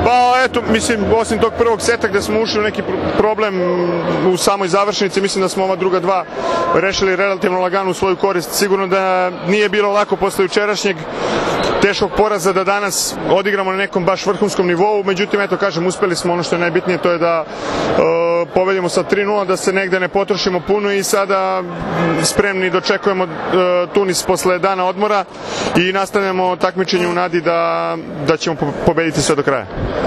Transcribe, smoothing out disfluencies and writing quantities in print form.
Pa eto, mislim, osim tog prvog seta gde smo ušli u neki problem u samoj završnici, mislim da smo ova druga dva rešili relativno lagano u svoju korist. Sigurno da nije bilo lako posle jučerašnjeg teškog poraza da danas odigramo na nekom baš vrhunskom nivou, međutim, eto, kažem, uspeli smo. Ono što je najbitnije, to je da pobedimo sa 3:0, da se negde ne potrošimo puno i sada spremni dočekujemo Tunis posle dana odmora i nastavljamo takmičenje u nadi da ćemo pobediti sve do kraja.